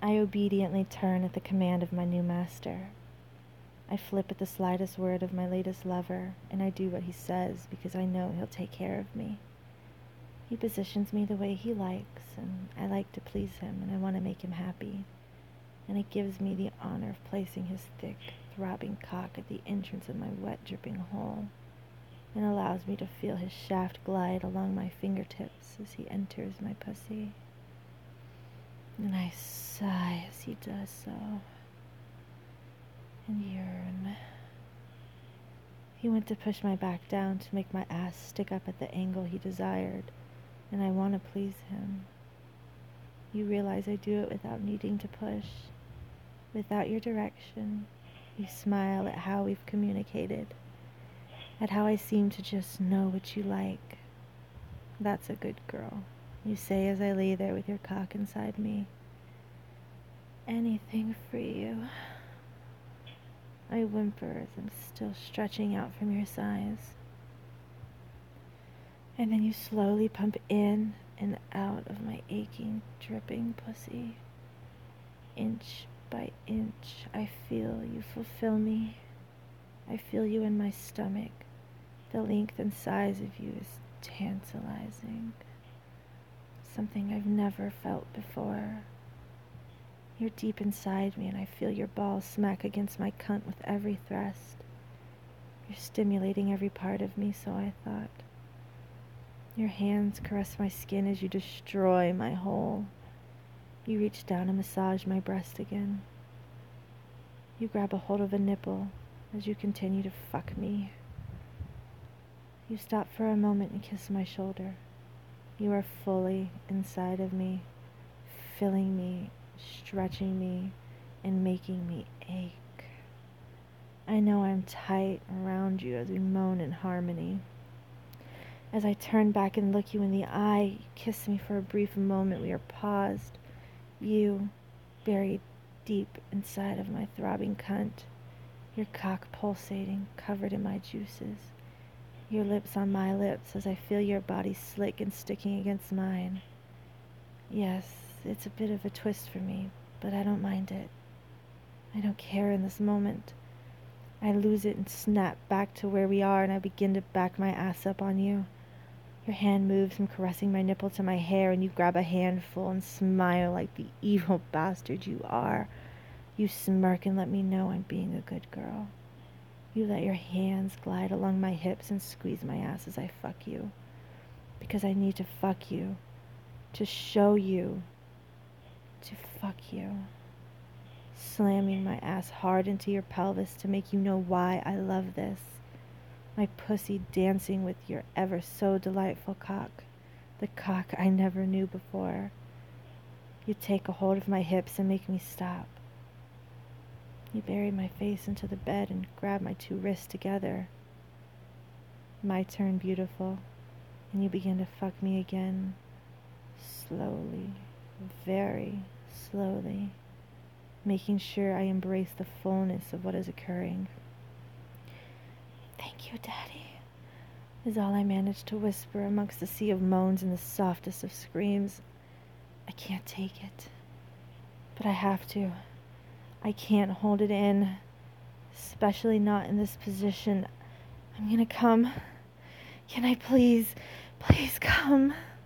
I obediently turn at the command of my new master. I flip at the slightest word of my latest lover, and I do what he says because I know he'll take care of me. He positions me the way he likes, and I like to please him, and I want to make him happy. And it gives me the honor of placing his thick, throbbing cock at the entrance of my wet, dripping hole, and allows me to feel his shaft glide along my fingertips as he enters my pussy. And I sigh as he does so, and yearn. He went to push my back down to make my ass stick up at the angle he desired, and I want to please him. You realize I do it without needing to push, without your direction. You smile at how we've communicated, at how I seem to just know what you like. That's a good girl, you say as I lay there with your cock inside me. Anything for you. I whimper as I'm still stretching out from your sighs. And then you slowly pump in and out of my aching, dripping pussy. Inch by inch, I feel you fulfill me. I feel you in my stomach. The length and size of you is tantalizing. Something I've never felt before. You're deep inside me, and I feel your balls smack against my cunt with every thrust. You're stimulating every part of me, so I thought. Your hands caress my skin as you destroy my hole. You reach down and massage my breast again. You grab a hold of a nipple as you continue to fuck me. You stop for a moment and kiss my shoulder. You are fully inside of me, filling me, stretching me, and making me ache. I know I'm tight around you as we moan in harmony. As I turn back and look you in the eye, you kiss me for a brief moment. We are paused, you buried deep inside of my throbbing cunt, your cock pulsating, covered in my juices, your lips on my lips as I feel your body slick and sticking against mine. Yes, it's a bit of a twist for me, but I don't mind it. I don't care in this moment. I lose it and snap back to where we are, and I begin to back my ass up on you. Your hand moves from caressing my nipple to my hair, and you grab a handful and smile like the evil bastard you are. You smirk and let me know I'm being a good girl. You let your hands glide along my hips and squeeze my ass as I fuck you. Because I need to fuck you. To show you. To fuck you. Slamming my ass hard into your pelvis to make you know why I love this. My pussy dancing with your ever so delightful cock. The cock I never knew before. You take a hold of my hips and make me stop. You bury my face into the bed and grab my two wrists together. My turn, beautiful, and you begin to fuck me again. Slowly, very slowly, making sure I embrace the fullness of what is occurring. "Thank you, Daddy," is all I manage to whisper amongst the sea of moans and the softest of screams. I can't take it, but I have to. I can't hold it in, especially not in this position. I'm gonna come. Can I please come?